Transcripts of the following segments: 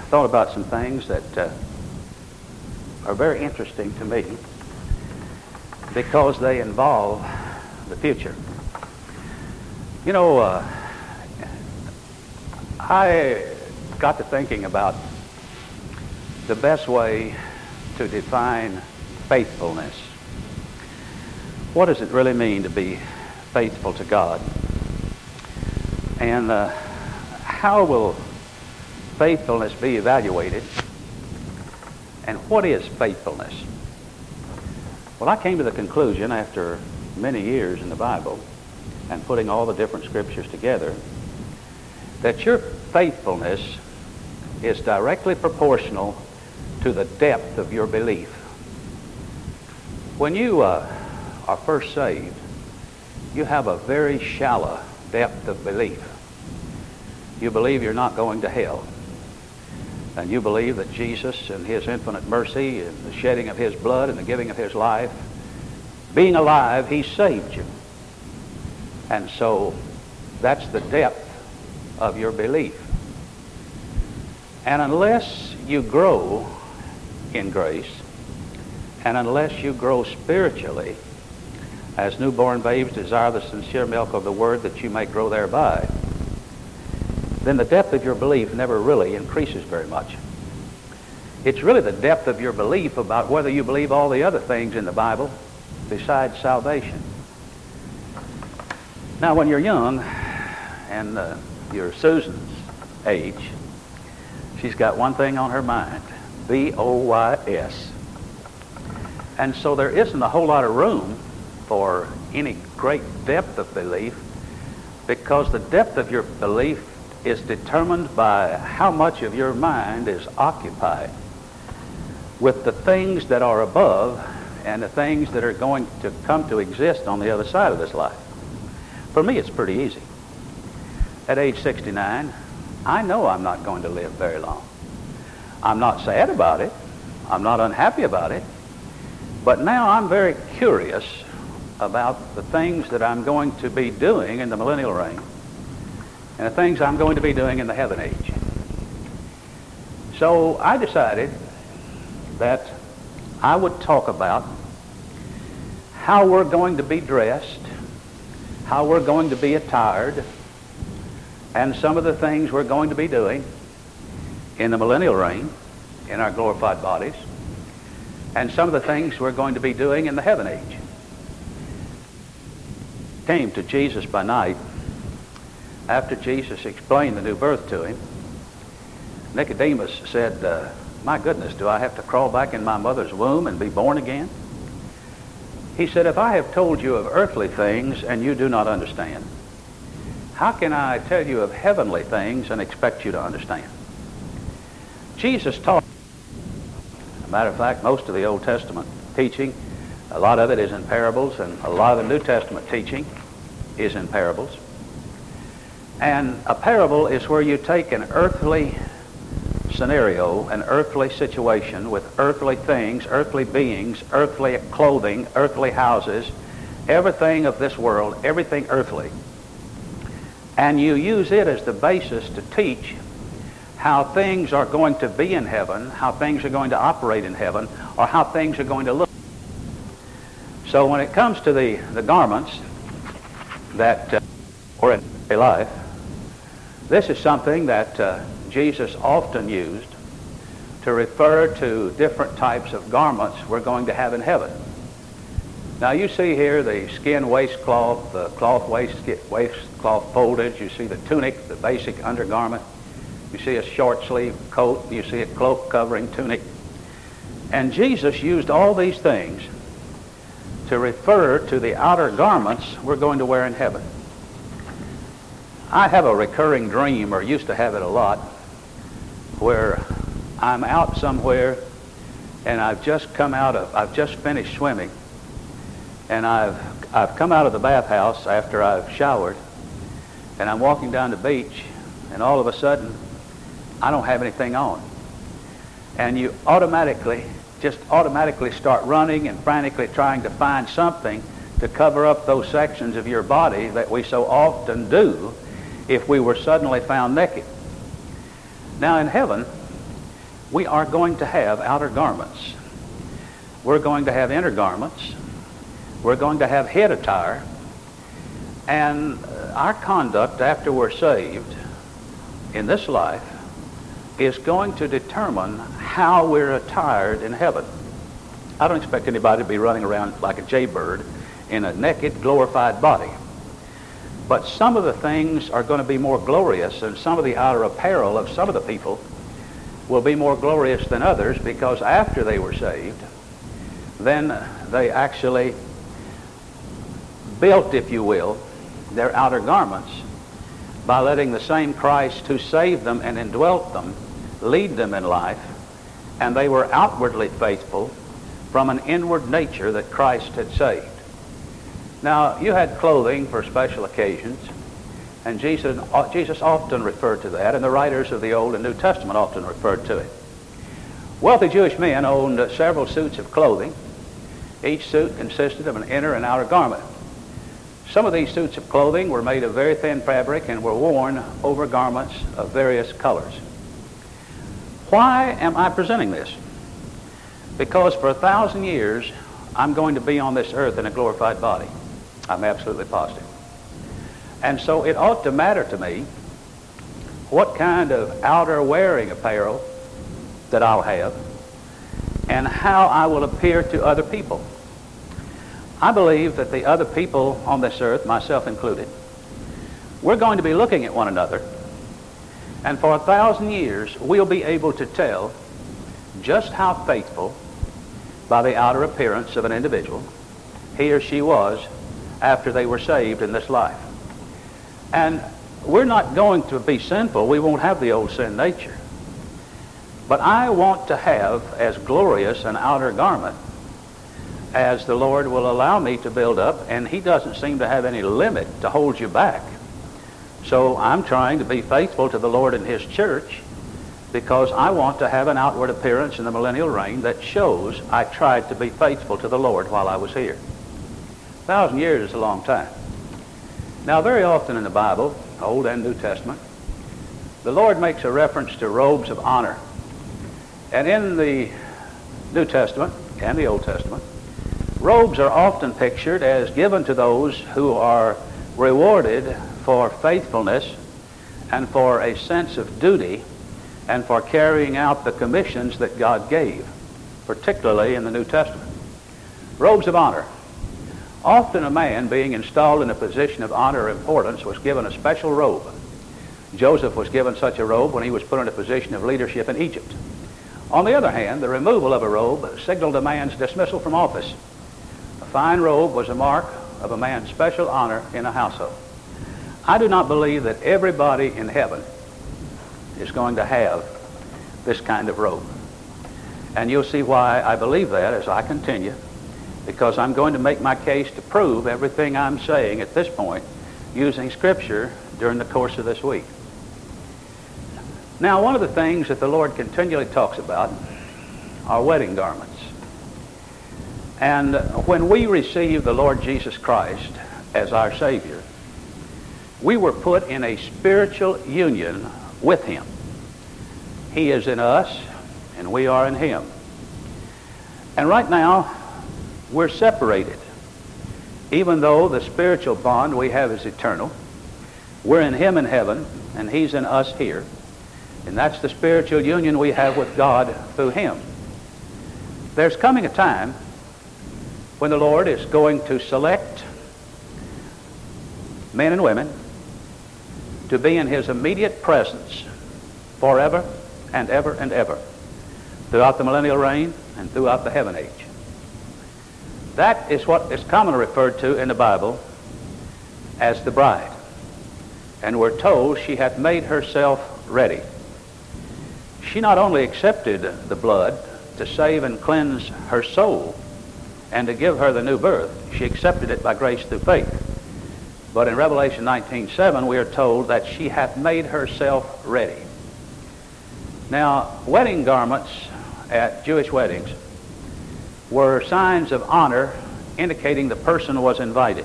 thought about some things that are very interesting to me because they involve the future. You know, I got to thinking about the best way to define faithfulness. What does it really mean to be faithful to God? And how will faithfulness be evaluated? And what is faithfulness? Well, I came to the conclusion after many years in the Bible and putting all the different scriptures together that your faithfulness is directly proportional to the depth of your belief. When you are first saved, you have a very shallow depth of belief. You believe you're not going to hell. And you believe that Jesus and his infinite mercy and the shedding of his blood and the giving of his life, being alive, he saved you. And so that's the depth of your belief. And unless you grow in grace, and unless you grow spiritually, as newborn babes desire the sincere milk of the word that you may grow thereby, then the depth of your belief never really increases very much. It's really the depth of your belief about whether you believe all the other things in the Bible besides salvation. Now, when you're young, and you're Susan's age, she's got one thing on her mind, B-O-Y-S. And so there isn't a whole lot of room for any great depth of belief, because the depth of your belief is determined by how much of your mind is occupied with the things that are above and the things that are going to come to exist on the other side of this life. For me, it's pretty easy. At age 69, I know I'm not going to live very long. I'm not sad about it. I'm not unhappy about it. But now I'm very curious about the things that I'm going to be doing in the millennial reign and the things I'm going to be doing in the heaven age. So I decided that I would talk about how we're going to be dressed, how we're going to be attired, and some of the things we're going to be doing in the millennial reign in our glorified bodies, and some of the things we're going to be doing in the heaven age. Came to Jesus by night after Jesus explained the new birth to him. Nicodemus said, my goodness, do I have to crawl back in my mother's womb and be born again? He said, if I have told you of earthly things and you do not understand, how can I tell you of heavenly things and expect you to understand? Jesus taught. As a matter of fact, most of the Old Testament teaching, a lot of it is in parables, and a lot of the New Testament teaching is in parables. And a parable is where you take an earthly scenario, an earthly situation with earthly things, earthly beings, earthly clothing, earthly houses, everything of this world, everything earthly. And you use it as the basis to teach how things are going to be in heaven, how things are going to operate in heaven, or how things are going to look. So when it comes to the garments that are in a life, this is something that Jesus often used to refer to different types of garments we're going to have in heaven. Now you see here the skin waistcloth, the cloth waistcloth folded. You see the tunic, the basic undergarment. You see a short sleeve coat. You see a cloak covering tunic. And Jesus used all these things to refer to the outer garments we're going to wear in heaven. I have a recurring dream, or used to have it a lot, where I'm out somewhere and I've just finished swimming, and I've come out of the bathhouse after I've showered, and I'm walking down the beach, and all of a sudden I don't have anything on. And you automatically start running and frantically trying to find something to cover up those sections of your body that we so often do if we were suddenly found naked. Now in heaven, we are going to have outer garments. We're going to have inner garments. We're going to have head attire. And our conduct after we're saved in this life is going to determine how we're attired in heaven. I don't expect anybody to be running around like a jaybird in a naked, glorified body. But some of the things are going to be more glorious, and some of the outer apparel of some of the people will be more glorious than others, because after they were saved, then they actually built, if you will, their outer garments by letting the same Christ who saved them and indwelt them lead them in life, and they were outwardly faithful from an inward nature that Christ had saved. Now, you had clothing for special occasions, and Jesus often referred to that, and the writers of the Old and New Testament often referred to it. Wealthy Jewish men owned several suits of clothing. Each suit consisted of an inner and outer garment. Some of these suits of clothing were made of very thin fabric and were worn over garments of various colors. Why am I presenting this? Because for 1,000 years, I'm going to be on this earth in a glorified body. I'm absolutely positive. And so it ought to matter to me what kind of outer wearing apparel that I'll have and how I will appear to other people. I believe that the other people on this earth, myself included, we're going to be looking at one another, and for 1,000 years we'll be able to tell just how faithful, by the outer appearance of an individual, he or she was after they were saved in this life. And we're not going to be sinful. We won't have the old sin nature. But I want to have as glorious an outer garment as the Lord will allow me to build up, and he doesn't seem to have any limit to hold you back. So I'm trying to be faithful to the Lord and his church, because I want to have an outward appearance in the millennial reign that shows I tried to be faithful to the Lord while I was here. 1,000 years is a long time. Now, very often in the Bible, Old and New Testament, the Lord makes a reference to robes of honor. And in the New Testament and the Old Testament, robes are often pictured as given to those who are rewarded for faithfulness and for a sense of duty and for carrying out the commissions that God gave, particularly in the New Testament. Robes of honor. Often a man being installed in a position of honor or importance was given a special robe. Joseph was given such a robe when he was put in a position of leadership in Egypt. On the other hand, the removal of a robe signaled a man's dismissal from office. A fine robe was a mark of a man's special honor in a household. I do not believe that everybody in heaven is going to have this kind of robe. And you'll see why I believe that as I continue, because I'm going to make my case to prove everything I'm saying at this point using Scripture during the course of this week. Now, one of the things that the Lord continually talks about are wedding garments. And when we receive the Lord Jesus Christ as our Savior, we were put in a spiritual union with him. He is in us, and we are in him. And right now, we're separated. Even though the spiritual bond we have is eternal, we're in him in heaven, and he's in us here. And that's the spiritual union we have with God through him. There's coming a time when the Lord is going to select men and women to be in his immediate presence forever and ever and ever, throughout the millennial reign and throughout the heaven age. That is what is commonly referred to in the Bible as the bride. And we're told she hath made herself ready. She not only accepted the blood to save and cleanse her soul and to give her the new birth, she accepted it by grace through faith. But in Revelation 19:7, we are told that she hath made herself ready. Now, wedding garments at Jewish weddings were signs of honor indicating the person was invited.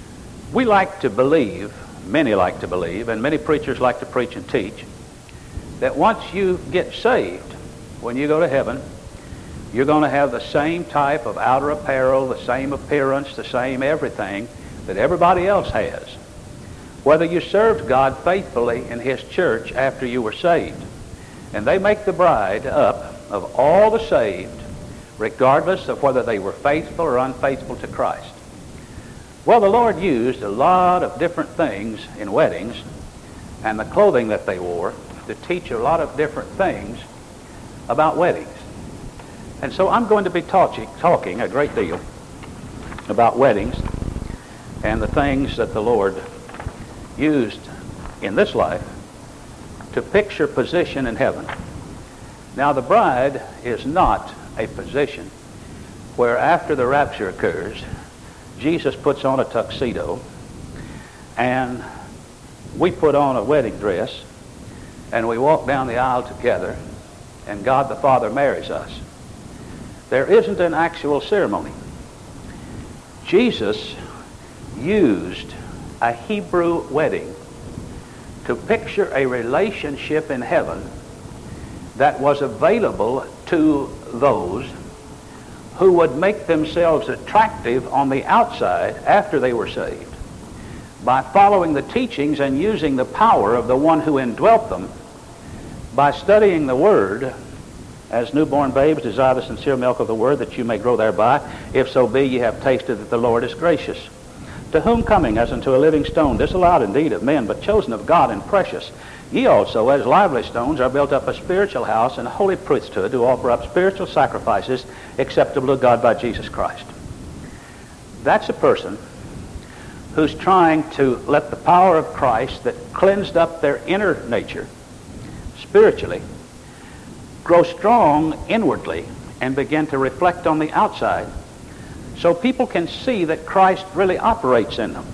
We like to believe, many like to believe, and many preachers like to preach and teach, that once you get saved, when you go to heaven, you're going to have the same type of outer apparel, the same appearance, the same everything that everybody else has. Whether you served God faithfully in his church after you were saved. And they make the bride up of all the saved, regardless of whether they were faithful or unfaithful to Christ. Well, the Lord used a lot of different things in weddings and the clothing that they wore to teach a lot of different things about weddings. And so I'm going to be talking a great deal about weddings and the things that the Lord used in this life to picture position in heaven. Now, the bride is not a position where after the rapture occurs, Jesus puts on a tuxedo and we put on a wedding dress and we walk down the aisle together and God the Father marries us. There isn't an actual ceremony. Jesus used a Hebrew wedding to picture a relationship in heaven that was available to those who would make themselves attractive on the outside after they were saved by following the teachings and using the power of the one who indwelt them, by studying the Word, as newborn babes desire the sincere milk of the Word, that you may grow thereby, if so be ye have tasted that the Lord is gracious. To whom coming as unto a living stone, disallowed indeed of men, but chosen of God and precious, ye also, as lively stones, are built up a spiritual house and a holy priesthood to offer up spiritual sacrifices acceptable to God by Jesus Christ. That's a person who's trying to let the power of Christ that cleansed up their inner nature spiritually grow strong inwardly and begin to reflect on the outside so people can see that Christ really operates in them.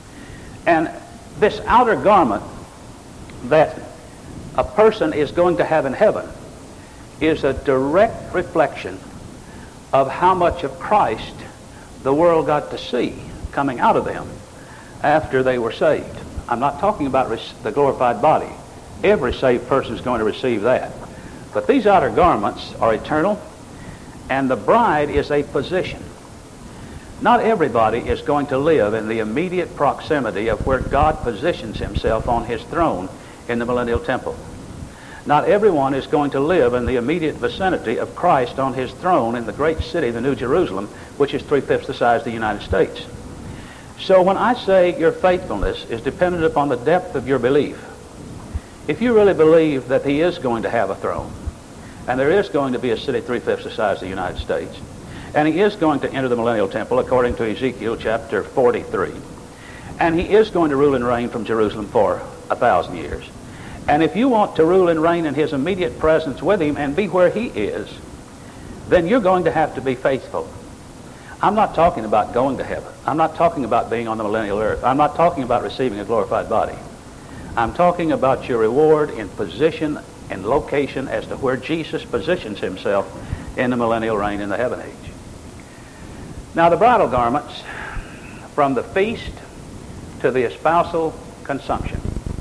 And this outer garment that a person is going to have in heaven is a direct reflection of how much of Christ the world got to see coming out of them after they were saved. I'm not talking about the glorified body. Every saved person is going to receive that. But these outer garments are eternal, and the bride is a position. Not everybody is going to live in the immediate proximity of where God positions himself on his throne in the millennial temple. Not everyone is going to live in the immediate vicinity of Christ on his throne in the great city, the New Jerusalem, which is 3/5 the size of the United States. So when I say your faithfulness is dependent upon the depth of your belief, if you really believe that he is going to have a throne, and there is going to be a city 3/5 the size of the United States, and he is going to enter the millennial temple according to Ezekiel chapter 43, and he is going to rule and reign from Jerusalem for 1,000 years. And if you want to rule and reign in his immediate presence with him and be where he is, then you're going to have to be faithful. I'm not talking about going to heaven. I'm not talking about being on the millennial earth. I'm not talking about receiving a glorified body. I'm talking about your reward in position and location as to where Jesus positions himself in the millennial reign in the heaven age. Now, the bridal garments, from the feast to the espousal consumption,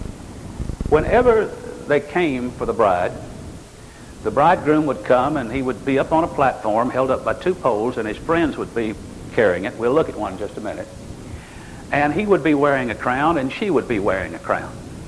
whenever they came for the bride, the bridegroom would come and he would be up on a platform held up by two poles, and his friends would be carrying it. We'll look at one in just a minute. And he would be wearing a crown and she would be wearing a crown.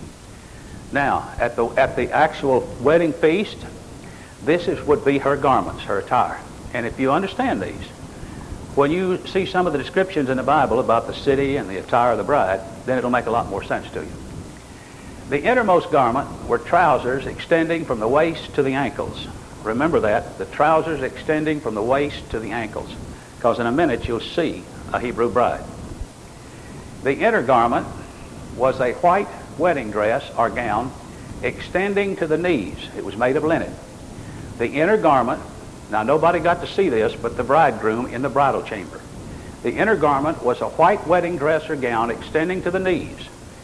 Now, at the actual wedding feast, would be her garments, her attire. And if you understand these, when you see some of the descriptions in the Bible about the city and the attire of the bride, then it'll make a lot more sense to you. The innermost garment were trousers extending from the waist to the ankles. Remember that, the trousers extending from the waist to the ankles, because in a minute you'll see a Hebrew bride. The inner garment was a white wedding dress or gown extending to the knees. It was made of linen. The inner garment, now nobody got to see this but the bridegroom in the bridal chamber. The inner garment was a white wedding dress or gown extending to the knees.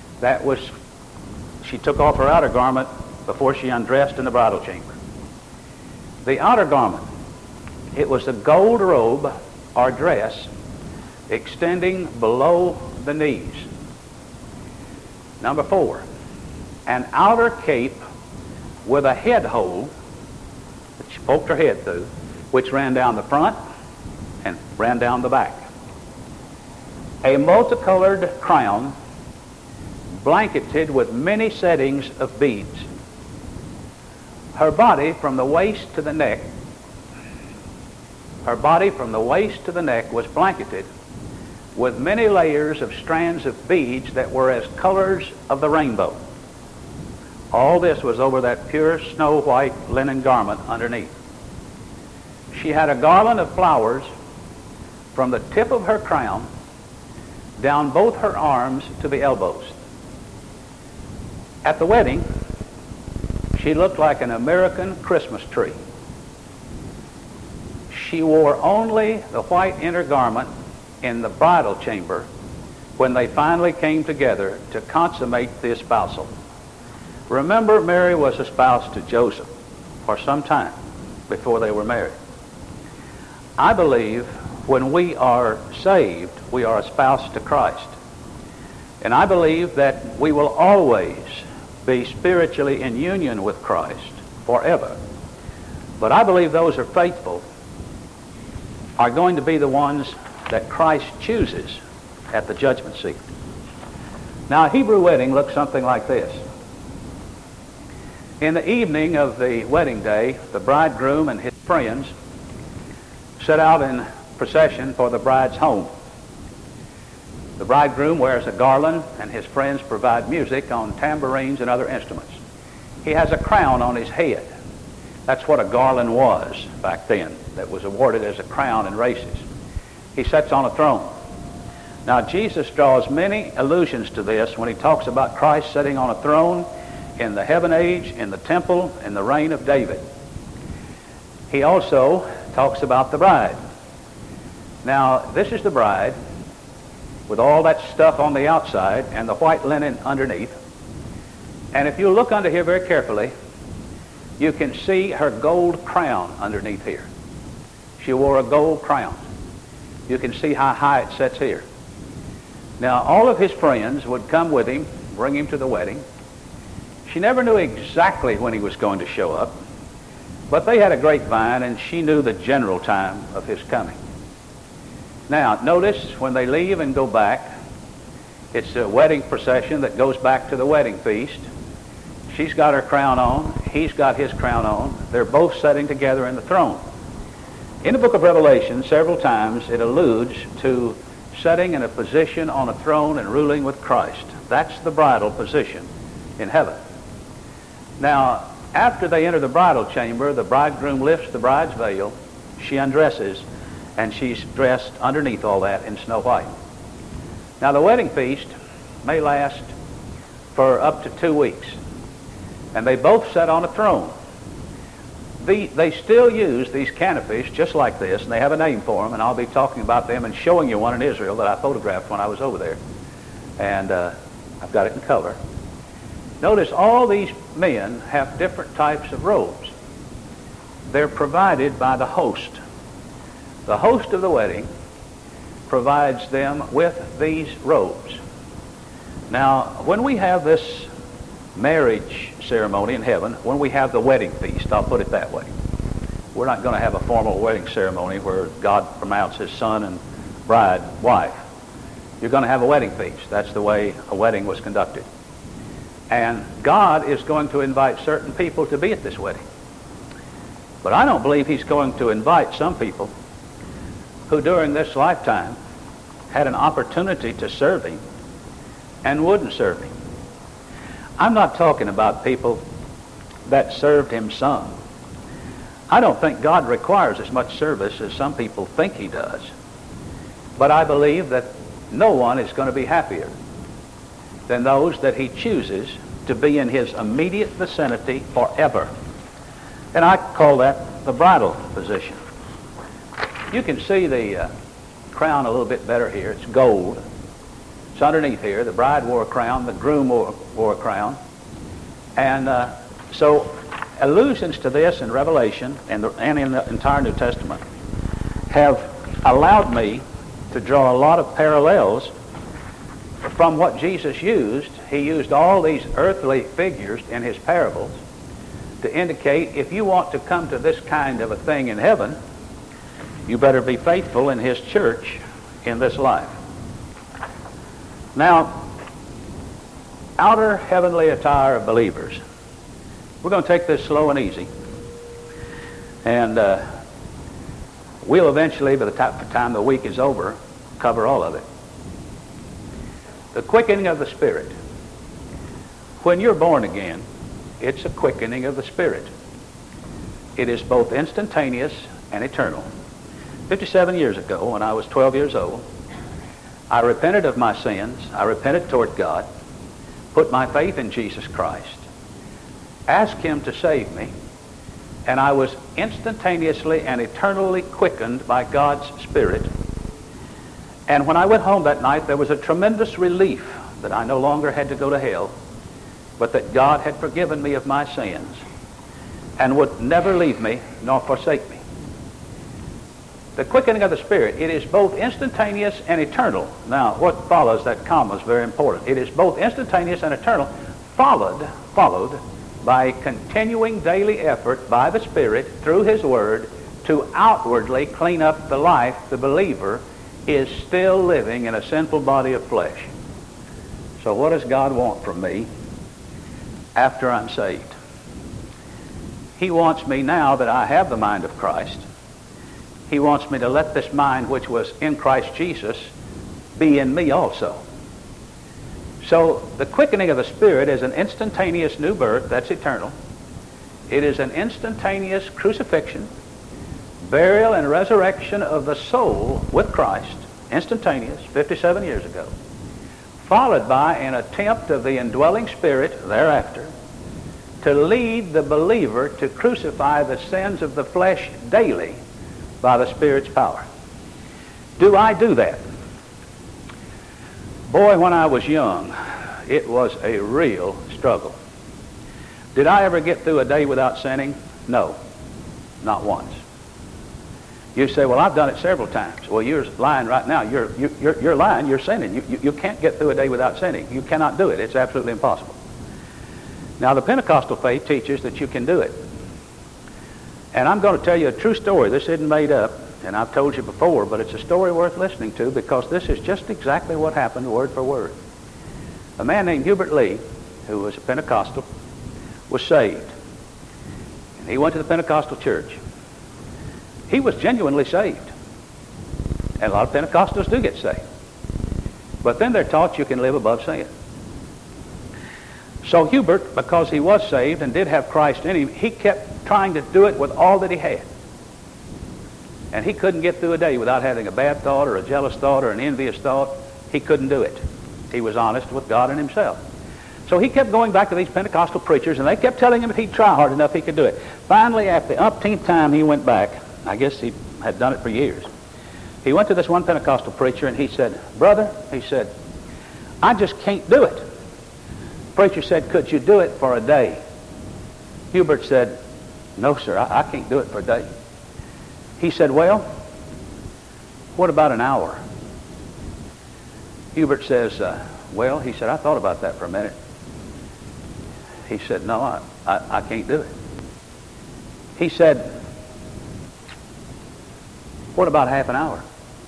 She took off her outer garment before she undressed in the bridal chamber. The outer garment, it was a gold robe or dress extending below the knees. Number 4, an outer cape with a head hole that she poked her head through, which ran down the front and ran down the back. A multicolored crown blanketed with many settings of beads. Her body from the waist to the neck, was blanketed with many layers of strands of beads that were as colors of the rainbow. All this was over that pure snow white linen garment underneath. She had a garland of flowers from the tip of her crown down both her arms to the elbows. At the wedding, she looked like an American Christmas tree. She wore only the white inner garment in the bridal chamber when they finally came together to consummate the espousal. Remember, Mary was espoused to Joseph for some time before they were married. I believe when we are saved, we are espoused to Christ. And I believe that we will always be spiritually in union with Christ forever. But I believe those who are faithful are going to be the ones that Christ chooses at the judgment seat. Now, a Hebrew wedding looks something like this. In the evening of the wedding day, the bridegroom and his friends set out in procession for the bride's home. The bridegroom wears a garland, and his friends provide music on tambourines and other instruments. He has a crown on his head. That's what a garland was back then, that was awarded as a crown in races. He sits on a throne. Now, Jesus draws many allusions to this when he talks about Christ sitting on a throne in the heaven age, in the temple, in the reign of David. He also talks about the bride. Now, this is the bride with all that stuff on the outside and the white linen underneath. And if you look under here very carefully, you can see her gold crown underneath here. She wore a gold crown. You can see how high it sits here. Now, all of his friends would come with him, bring him to the wedding. She never knew exactly when he was going to show up, but they had a grapevine, and she knew the general time of his coming. Now, notice when they leave and go back, it's a wedding procession that goes back to the wedding feast. She's got her crown on. He's got his crown on. They're both sitting together in the throne. In the book of Revelation, several times it alludes to sitting in a position on a throne and ruling with Christ. That's the bridal position in heaven. Now, after they enter the bridal chamber, the bridegroom lifts the bride's veil. She undresses, and she's dressed underneath all that in snow white. Now, the wedding feast may last for up to 2 weeks, and they both sat on a throne. They still use these canopies just like this, and they have a name for them, and I'll be talking about them and showing you one in Israel that I photographed when I was over there. And I've got it in color. Notice all these men have different types of robes. They're provided by the host. The host of the wedding provides them with these robes. Now, when we have this marriage ceremony in heaven, when we have the wedding feast, I'll put it that way. We're not going to have a formal wedding ceremony where God pronounces son and bride, wife. You're going to have a wedding feast. That's the way a wedding was conducted. And God is going to invite certain people to be at this wedding. But I don't believe he's going to invite some people who during this lifetime had an opportunity to serve him and wouldn't serve him. I'm not talking about people that served him some. I don't think God requires as much service as some people think he does. But I believe that no one is going to be happier than those that he chooses to be in his immediate vicinity forever. And I call that the bridal position. You can see the crown a little bit better here. It's gold. It's underneath here. The bride wore a crown. The groom wore a crown. And so allusions to this in Revelation and in the entire New Testament have allowed me to draw a lot of parallels from what Jesus used. He used all these earthly figures in his parables to indicate if you want to come to this kind of a thing in heaven, you better be faithful in his church in this life. Now, outer heavenly attire of believers. We're going to take this slow and easy. And we'll eventually, by the time the week is over, cover all of it. The quickening of the Spirit. When you're born again, it's a quickening of the Spirit. It is both instantaneous and eternal. 57 years ago, when I was 12 years old, I repented of my sins. I repented toward God, put my faith in Jesus Christ, asked him to save me, and I was instantaneously and eternally quickened by God's Spirit. And when I went home that night, there was a tremendous relief that I no longer had to go to hell, but that God had forgiven me of my sins and would never leave me nor forsake me. The quickening of the Spirit, it is both instantaneous and eternal. Now, what follows that comma is very important. It is both instantaneous and eternal, followed by a continuing daily effort by the Spirit through his Word to outwardly clean up the life the believer is still living in a sinful body of flesh. So what does God want from me after I'm saved? He wants me, now that I have the mind of Christ, he wants me to let this mind which was in Christ Jesus be in me also. So the quickening of the Spirit is an instantaneous new birth, that's eternal. It is an instantaneous crucifixion, burial and resurrection of the soul with Christ, instantaneous, 57 years ago, followed by an attempt of the indwelling Spirit thereafter to lead the believer to crucify the sins of the flesh daily by the Spirit's power. Do I do that? Boy, when I was young, it was a real struggle. Did I ever get through a day without sinning? No, not once. You say, well, I've done it several times. Well, you're lying right now. You're lying. You're sinning. You can't get through a day without sinning. You cannot do it. It's absolutely impossible. Now, the Pentecostal faith teaches that you can do it. And I'm going to tell you a true story. This isn't made up, and I've told you before, but it's a story worth listening to because this is just exactly what happened word for word. A man named Hubert Lee, who was a Pentecostal, was saved. And he went to the Pentecostal church. He was genuinely saved. And a lot of Pentecostals do get saved. But then they're taught you can live above sin. So Hubert, because he was saved and did have Christ in him, he kept trying to do it with all that he had. And he couldn't get through a day without having a bad thought or a jealous thought or an envious thought. He couldn't do it. He was honest with God and himself. So he kept going back to these Pentecostal preachers, and they kept telling him if he'd try hard enough, he could do it. Finally, after the umpteenth time he went back, I guess he had done it for years, he went to this one Pentecostal preacher, and he said, brother, he said, I just can't do it. The preacher said, could you do it for a day? Hubert said, no, sir, I can't do it for a day. He said, well, what about an hour? Hubert says, well, he said, I thought about that for a minute. He said, no, I can't do it. He said, what about half an hour?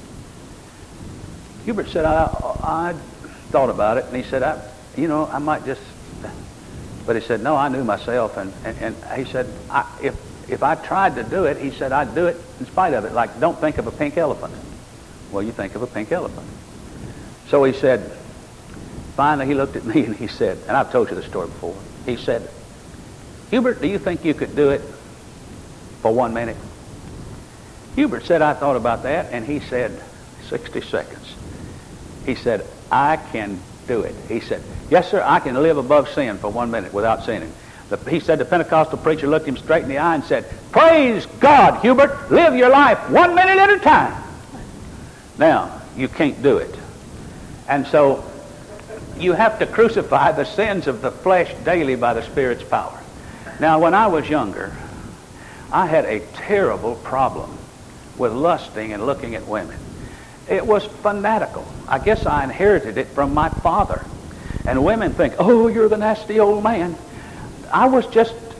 Hubert said, I thought about it, and he said, I might just, but he said, no, I knew myself, and he said, if I tried to do it, he said, I'd do it in spite of it, like don't think of a pink elephant. Well, you think of a pink elephant. So he said, finally he looked at me and he said, and I've told you this story before, he said, Hubert, do you think you could do it for 1 minute? Hubert said, I thought about that, and he said, 60 seconds. He said, I can do it. He said, yes, sir, I can live above sin for 1 minute without sinning. He said the Pentecostal preacher looked him straight in the eye and said, praise God, Hubert, live your life 1 minute at a time. Now, you can't do it. And so you have to crucify the sins of the flesh daily by the Spirit's power. Now, when I was younger, I had a terrible problem with lusting and looking at women. It was fanatical. I guess I inherited it from my father. And women think, oh, you're the nasty old man. I was just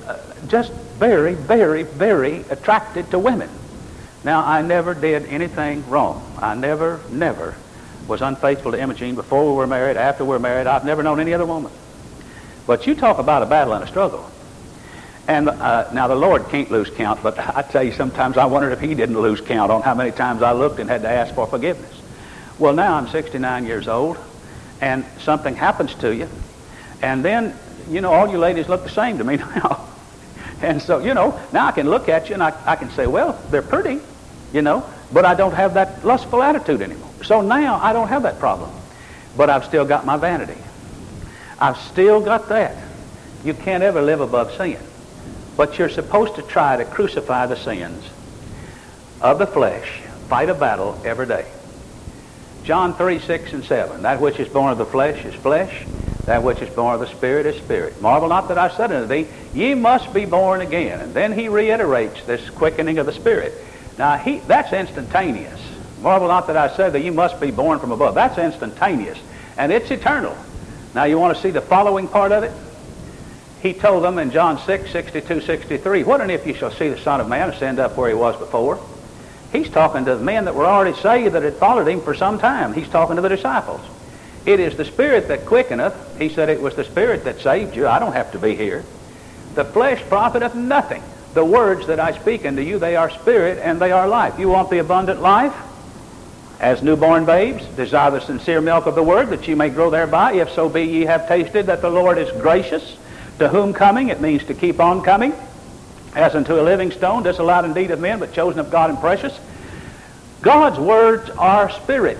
just very, very, very attracted to women. Now, I never did anything wrong. I never was unfaithful to Imogene before we were married, after we were married. I've never known any other woman. But you talk about a battle and a struggle. And now the Lord can't lose count, but I tell you, sometimes I wondered if he didn't lose count on how many times I looked and had to ask for forgiveness. Well, now I'm 69 years old, and something happens to you, and then, you know, all you ladies look the same to me now. And so, you know, now I can look at you and I can say, well, they're pretty, you know, but I don't have that lustful attitude anymore. So now I don't have that problem. But I've still got my vanity. I've still got that. You can't ever live above sin. But you're supposed to try to crucify the sins of the flesh. Fight a battle every day. John 3, 6, and 7. That which is born of the flesh is flesh. That which is born of the Spirit is spirit. Marvel not that I said unto thee, ye must be born again. And then he reiterates this quickening of the Spirit. Now, that's instantaneous. Marvel not that I said that you must be born from above. That's instantaneous. And it's eternal. Now, you want to see the following part of it? He told them in John 6, 62, 63, what and if you shall see the Son of Man ascend up where he was before? He's talking to the men that were already saved that had followed him for some time. He's talking to the disciples. It is the Spirit that quickeneth. He said it was the Spirit that saved you. I don't have to be here. The flesh profiteth nothing. The words that I speak unto you, they are spirit and they are life. You want the abundant life? As newborn babes, desire the sincere milk of the word, that ye may grow thereby. If so be ye have tasted that the Lord is gracious, to whom coming, it means to keep on coming, as unto a living stone, disallowed indeed of men, but chosen of God and precious. God's words are spirit.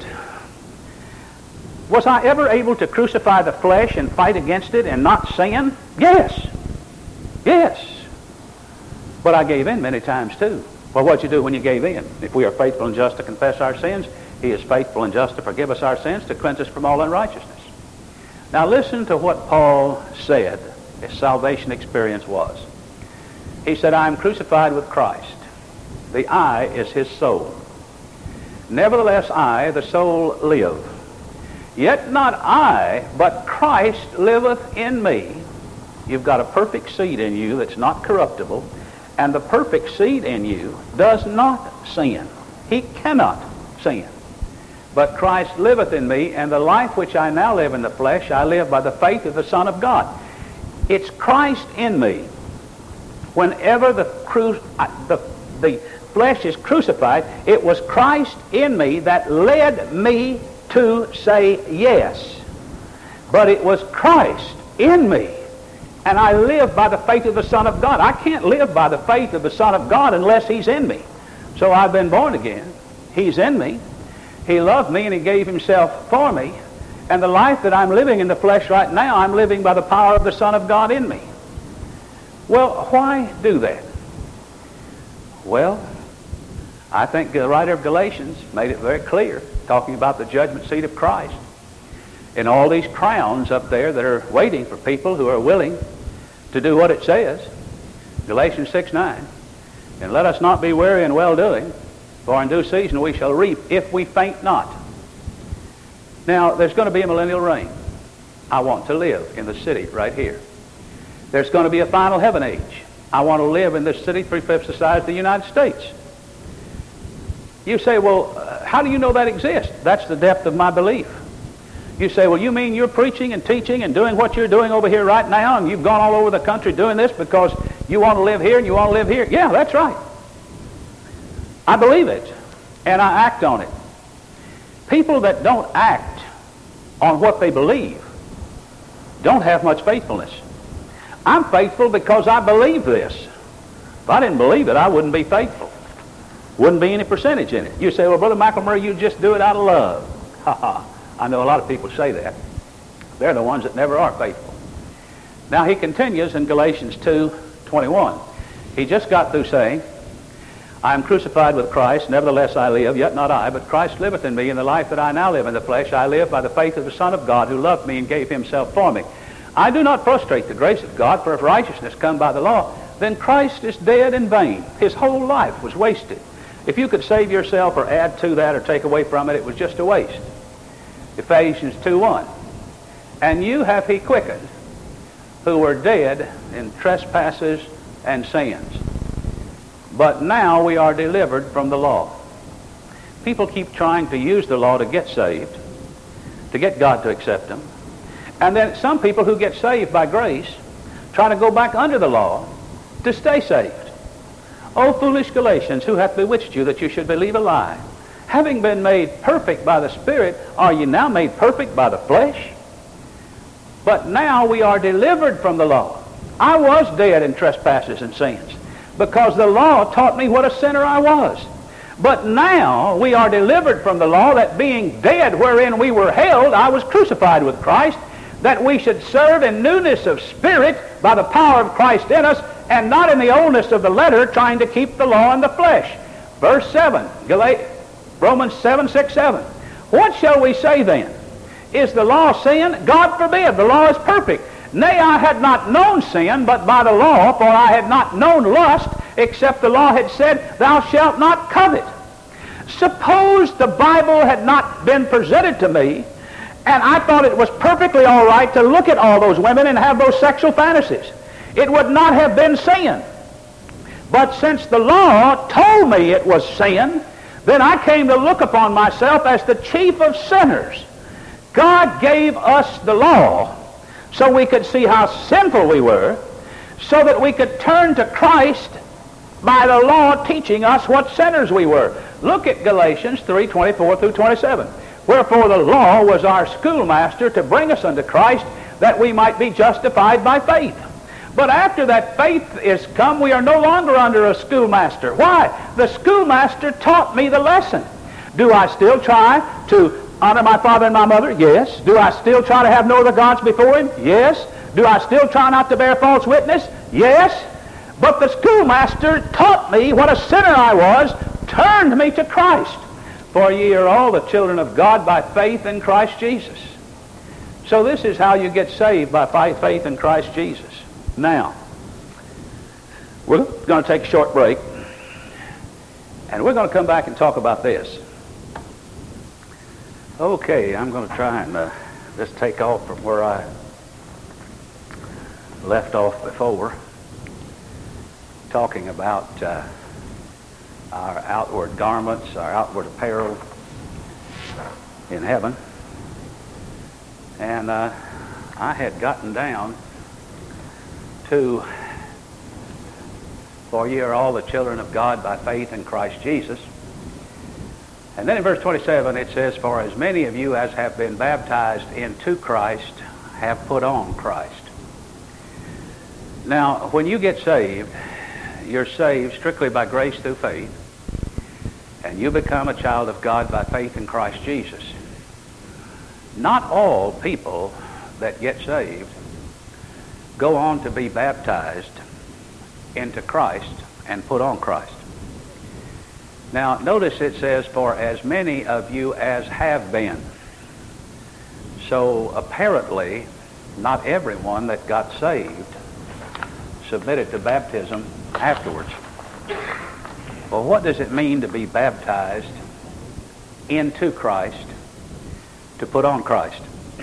Was I ever able to crucify the flesh and fight against it and not sin? Yes. Yes. But I gave in many times too. Well, what'd you do when you gave in? If we are faithful and just to confess our sins, he is faithful and just to forgive us our sins, to cleanse us from all unrighteousness. Now listen to what Paul said his salvation experience was. He said, I am crucified with Christ. The I is his soul. Nevertheless I, the soul, live. Yet not I, but Christ liveth in me. You've got a perfect seed in you that's not corruptible, and the perfect seed in you does not sin. He cannot sin. But Christ liveth in me, and the life which I now live in the flesh, I live by the faith of the Son of God. It's Christ in me. Whenever the flesh is crucified, it was Christ in me that led me to say yes. But it was Christ in me, and I live by the faith of the Son of God. I can't live by the faith of the Son of God unless he's in me. So I've been born again. He's in me. He loved me and he gave himself for me. And the life that I'm living in the flesh right now, I'm living by the power of the Son of God in me. Well, why do that? Well, I think the writer of Galatians made it very clear, talking about the judgment seat of Christ. And all these crowns up there that are waiting for people who are willing to do what it says. Galatians 6:9. And let us not be weary in well-doing, for in due season we shall reap if we faint not. Now, there's going to be a millennial reign. I want to live in the city right here. There's going to be a final heaven age. I want to live in this city 3/5 the size of the United States. You say, well, how do you know that exists? That's the depth of my belief. You say, well, you mean you're preaching and teaching and doing what you're doing over here right now, and you've gone all over the country doing this because you want to live here and you want to live here? Yeah, that's right. I believe it, and I act on it. People that don't act on what they believe don't have much faithfulness. I'm faithful because I believe this. If I didn't believe it, I wouldn't be faithful. Wouldn't be any percentage in it. You say, well, Brother McElmurray, you just do it out of love. Ha ha. I know a lot of people say that. They're the ones that never are faithful. Now he continues in Galatians 2:21. He just got through saying, I am crucified with Christ, nevertheless I live, yet not I, but Christ liveth in me, and the life that I now live in the flesh, I live by the faith of the Son of God, who loved me and gave himself for me. I do not frustrate the grace of God, for if righteousness come by the law, then Christ is dead in vain. His whole life was wasted. If you could save yourself or add to that or take away from it, it was just a waste. Ephesians 2:1. And you have he quickened, who were dead in trespasses and sins. But now we are delivered from the law. People keep trying to use the law to get saved, to get God to accept them. And then some people who get saved by grace try to go back under the law to stay saved. O foolish Galatians, who hath bewitched you that you should believe a lie? Having been made perfect by the Spirit, are you now made perfect by the flesh? But now we are delivered from the law. I was dead in trespasses and sins, because the law taught me what a sinner I was. But now we are delivered from the law, that being dead wherein we were held, I was crucified with Christ, that we should serve in newness of spirit by the power of Christ in us, and not in the oldness of the letter, trying to keep the law in the flesh. Verse 7, Romans 7, 6, 7. What shall we say then? Is the law sin? God forbid. The law is perfect. Nay, I had not known sin, but by the law, for I had not known lust, except the law had said, thou shalt not covet. Suppose the Bible had not been presented to me, and I thought it was perfectly all right to look at all those women and have those sexual fantasies. It would not have been sin. But since the law told me it was sin, then I came to look upon myself as the chief of sinners. God gave us the law so we could see how sinful we were, so that we could turn to Christ by the law teaching us what sinners we were. Look at Galatians 3, 24 through 27. Wherefore the law was our schoolmaster to bring us unto Christ, that we might be justified by faith. But after that faith is come, we are no longer under a schoolmaster. Why? The schoolmaster taught me the lesson. Do I still try to honor my father and my mother? Yes. Do I still try to have no other gods before him? Yes. Do I still try not to bear false witness? Yes. But the schoolmaster taught me what a sinner I was, turned me to Christ. For ye are all the children of God by faith in Christ Jesus. So this is how you get saved, by faith in Christ Jesus. Now, we're going to take a short break, and we're going to come back and talk about this. Okay, I'm going to try and just take off from where I left off before, talking about our outward garments, our outward apparel in heaven. And I had gotten down to, for ye are all the children of God by faith in Christ Jesus. And then in verse 27 it says, for as many of you as have been baptized into Christ have put on Christ. Now, when you get saved, you're saved strictly by grace through faith, and you become a child of God by faith in Christ Jesus. Not all people that get saved go on to be baptized into Christ and put on Christ. Now, notice it says, for as many of you as have been. So apparently, not everyone that got saved submitted to baptism afterwards. Well, what does it mean to be baptized into Christ, to put on Christ?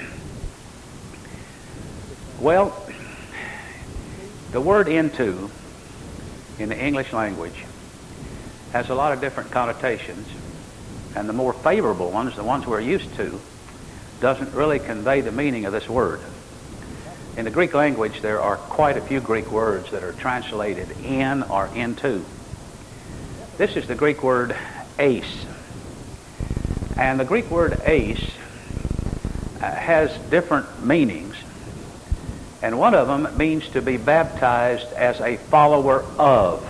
Well, the word into in the English language has a lot of different connotations, and the more favorable ones, the ones we're used to, doesn't really convey the meaning of this word. In the Greek language, there are quite a few Greek words that are translated in or into. This is the Greek word eis. And the Greek word eis has different meanings. And one of them means to be baptized as a follower of.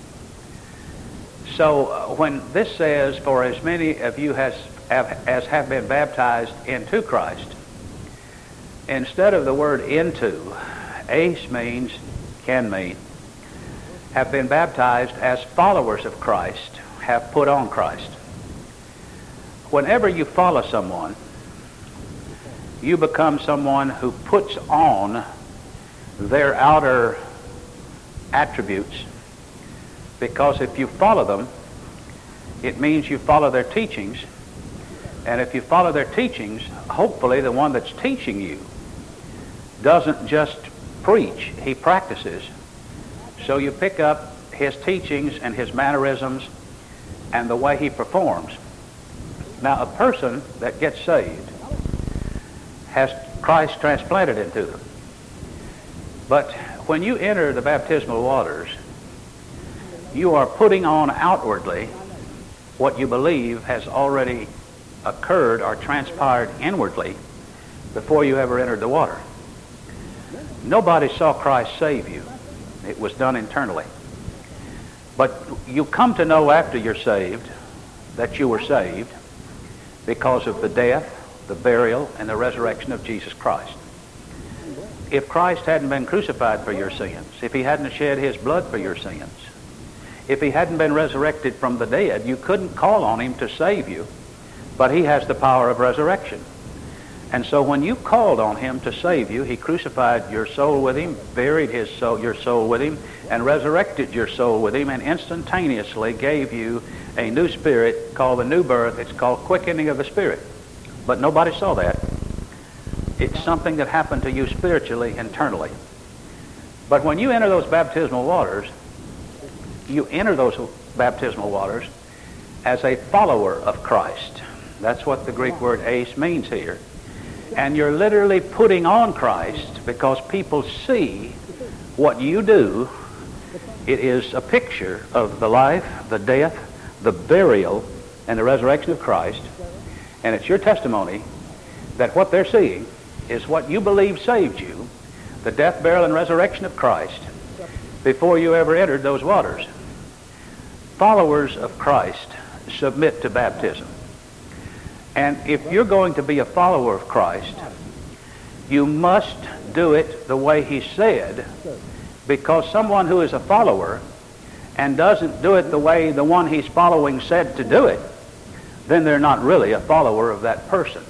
So when this says, for as many of you as have been baptized into Christ, instead of the word into, eis means, can mean, have been baptized as followers of Christ, have put on Christ. Whenever you follow someone, you become someone who puts on their outer attributes, because if you follow them, it means you follow their teachings, and if you follow their teachings, hopefully the one that's teaching you doesn't just preach, he practices. So you pick up his teachings and his mannerisms and the way he performs. Now, a person that gets saved has Christ transplanted into them. But when you enter the baptismal waters, you are putting on outwardly what you believe has already occurred or transpired inwardly before you ever entered the water. Nobody saw Christ save you. It was done internally. But you come to know after you're saved that you were saved because of the death, the burial, and the resurrection of Jesus Christ. If Christ hadn't been crucified for your sins, if he hadn't shed his blood for your sins, if he hadn't been resurrected from the dead, you couldn't call on him to save you, but he has the power of resurrection. And so when you called on him to save you, he crucified your soul with him, buried your soul with him, and resurrected your soul with him, and instantaneously gave you a new spirit called the new birth. It's called quickening of the spirit. But nobody saw that. It's something that happened to you spiritually, internally. But when you enter those baptismal waters, you enter those baptismal waters as a follower of Christ. That's what the Greek word eis means here. And you're literally putting on Christ because people see what you do. It is a picture of the life, the death, the burial, and the resurrection of Christ. And it's your testimony that what they're seeing is what you believe saved you, the death, burial, and resurrection of Christ, before you ever entered those waters. Followers of Christ submit to baptism. And if you're going to be a follower of Christ, you must do it the way he said, because someone who is a follower and doesn't do it the way the one he's following said to do it, then they're not really a follower of that person.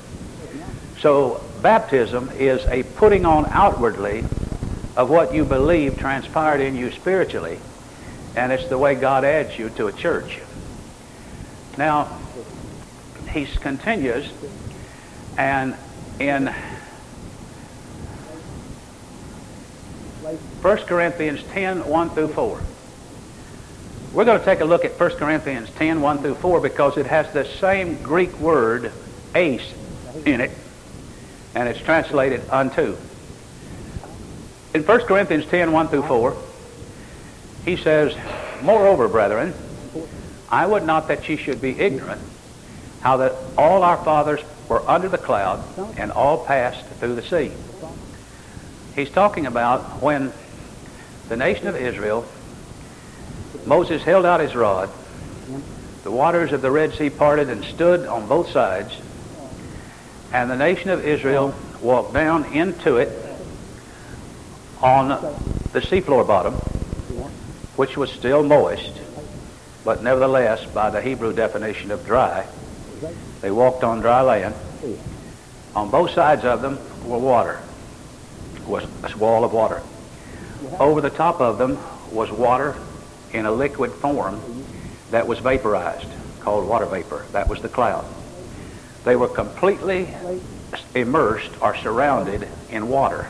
So baptism is a putting on outwardly of what you believe transpired in you spiritually, and it's the way God adds you to a church. Now, he continues, and in 1 Corinthians 10, 1 through 4. We're going to take a look at 1 Corinthians 10, 1 through 4, because it has the same Greek word, eis, in it, and it's translated unto. In 1 Corinthians 10, 1 through 4, he says, "Moreover, brethren, I would not that ye should be ignorant, how that all our fathers were under the cloud, and all passed through the sea." He's talking about when the nation of Israel, Moses held out his rod, the waters of the Red Sea parted and stood on both sides, and the nation of Israel walked down into it on the seafloor bottom, which was still moist, but nevertheless, by the Hebrew definition of dry, they walked on dry land. On both sides of them were water, was a wall of water. Over the top of them was water in a liquid form that was vaporized, called water vapor. That was the cloud. They were completely immersed or surrounded in water,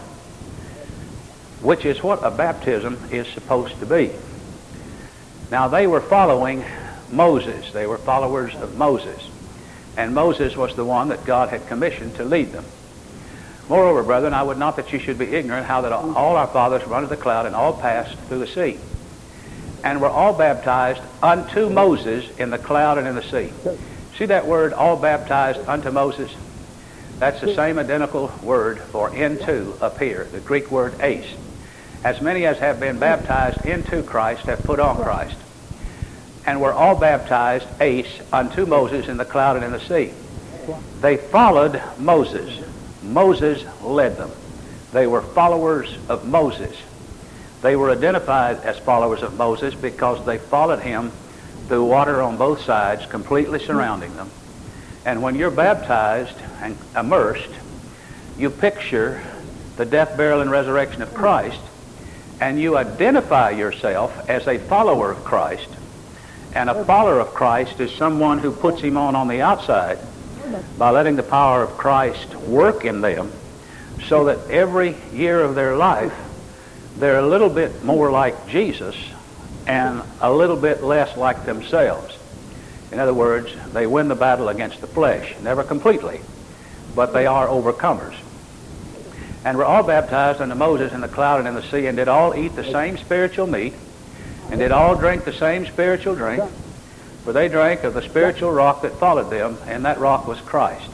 which is what a baptism is supposed to be. Now, they were following Moses. They were followers of Moses. And Moses was the one that God had commissioned to lead them. "Moreover, brethren, I would not that you should be ignorant how that all our fathers were under the cloud and all passed through the sea, and were all baptized unto Moses in the cloud and in the sea." See that word, all baptized unto Moses? That's the same identical word for into up here, the Greek word eis. As many as have been baptized into Christ have put on Christ. And were all baptized eis unto Moses in the cloud and in the sea. They followed Moses. Moses led them. They were followers of Moses. They were identified as followers of Moses because they followed him through water on both sides, completely surrounding them. And when you're baptized and immersed, you picture the death, burial, and resurrection of Christ, and you identify yourself as a follower of Christ. And a follower of Christ is someone who puts him on the outside by letting the power of Christ work in them, so that every year of their life they're a little bit more like Jesus and a little bit less like themselves. In other words, they win the battle against the flesh, never completely, but they are overcomers. And we're all baptized unto Moses in the cloud and in the sea, and did all eat the same spiritual meat, and did all drink the same spiritual drink, for they drank of the spiritual rock that followed them, and that rock was Christ.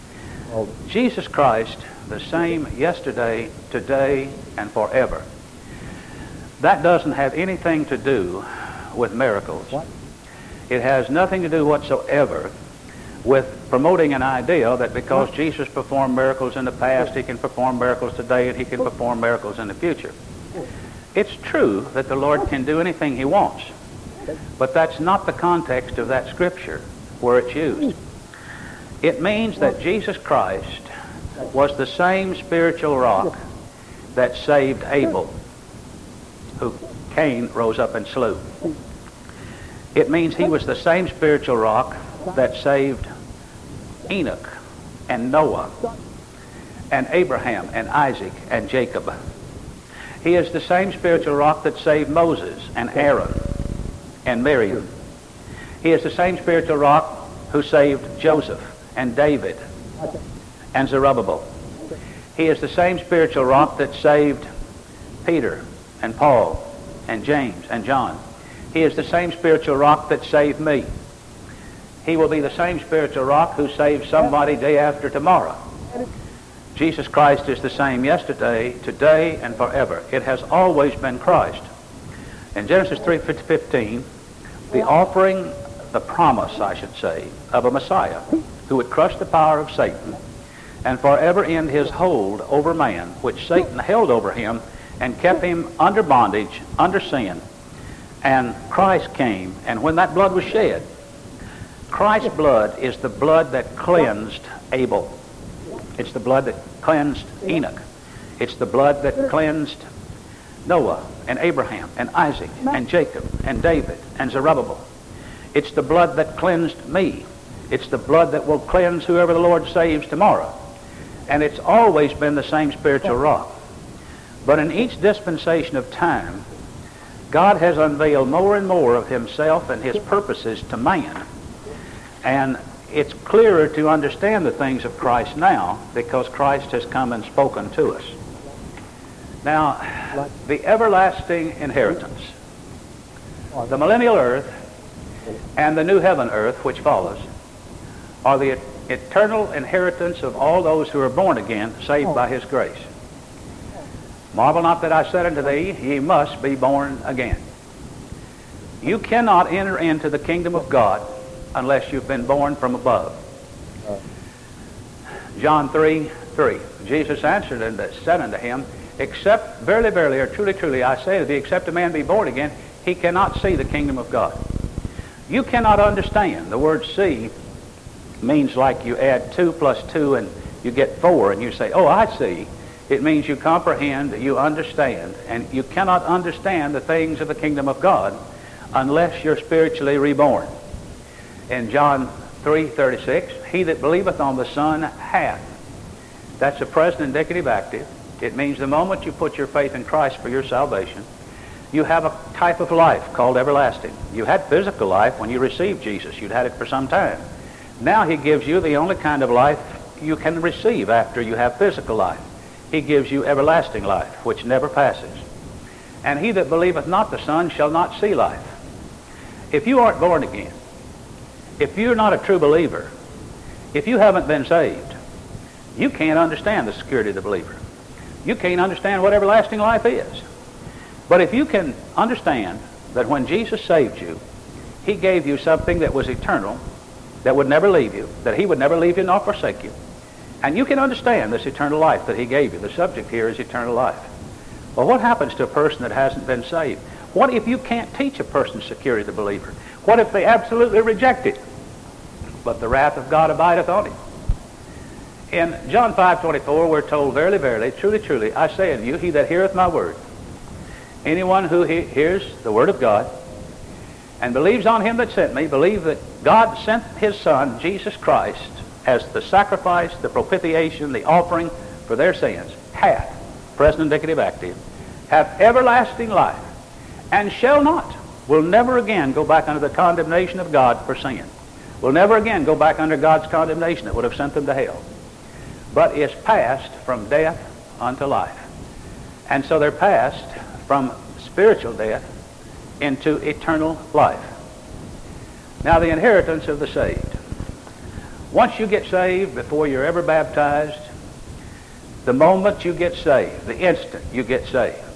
Jesus Christ, the same yesterday, today, and forever. That doesn't have anything to do with miracles. It has nothing to do whatsoever with promoting an idea that because Jesus performed miracles in the past, he can perform miracles today and he can perform miracles in the future. It's true that the Lord can do anything he wants, but that's not the context of that scripture where it's used. It means that Jesus Christ was the same spiritual rock that saved Abel, who Cain rose up and slew. It means he was the same spiritual rock that saved Enoch and Noah and Abraham and Isaac and Jacob. He is the same spiritual rock that saved Moses and Aaron and Miriam. He is the same spiritual rock who saved Joseph and David and Zerubbabel. He is the same spiritual rock that saved Peter and Paul and James and John. He is the same spiritual rock that saved me. He will be the same spiritual rock who saves somebody day after tomorrow. Jesus Christ is the same yesterday, today, and forever. It has always been Christ. In Genesis 3:15, the offering, the promise, I should say, of a Messiah who would crush the power of Satan and forever end his hold over man, which Satan held over him and kept him under bondage, under sin. And Christ came, and when that blood was shed, Christ's blood is the blood that cleansed Abel. It's the blood that cleansed Enoch. It's the blood that cleansed Noah and Abraham and Isaac and Jacob and David and Zerubbabel. It's the blood that cleansed me. It's the blood that will cleanse whoever the Lord saves tomorrow. And it's always been the same spiritual rock. But in each dispensation of time, God has unveiled more and more of himself and his purposes to man. And it's clearer to understand the things of Christ now because Christ has come and spoken to us. Now, the everlasting inheritance, the millennial earth and the new heaven earth which follows, are the eternal inheritance of all those who are born again, saved by his grace. Marvel not that I said unto thee, ye must be born again. You cannot enter into the kingdom of God unless you've been born from above. John 3:3. Jesus answered and said unto him, except, verily, verily, or truly, truly, I say to thee, except a man be born again, he cannot see the kingdom of God. You cannot understand. The word see means like you add 2 plus 2 and you get 4, and you say, oh, I see. It means you comprehend, you understand, and you cannot understand the things of the kingdom of God unless you're spiritually reborn. In John 3:36, he that believeth on the Son hath. That's a present indicative active. It means the moment you put your faith in Christ for your salvation, you have a type of life called everlasting. You had physical life when you received Jesus. You'd had it for some time. Now he gives you the only kind of life you can receive after you have physical life. He gives you everlasting life, which never passes. And he that believeth not the Son shall not see life. If you aren't born again, if you're not a true believer, if you haven't been saved, you can't understand the security of the believer. You can't understand what everlasting life is. But if you can understand that when Jesus saved you, he gave you something that was eternal, that would never leave you, that he would never leave you nor forsake you, and you can understand this eternal life that he gave you. The subject here is eternal life. Well, what happens to a person that hasn't been saved? What if you can't teach a person security of the believer? What if they absolutely reject it? But the wrath of God abideth on him. In John 5:24, we're told, verily, verily, truly, truly, I say unto you, he that heareth my word, anyone who hears the word of God and believes on him that sent me, believe that God sent his Son, Jesus Christ, as the sacrifice, the propitiation, the offering for their sins, hath, present indicative active, have everlasting life, and shall not, will never again go back under the condemnation of God for sin. Will never again go back under God's condemnation that would have sent them to hell. But is passed from death unto life. And so they're passed from spiritual death into eternal life. Now, the inheritance of the saved. Once you get saved, before you're ever baptized, the moment you get saved, the instant you get saved,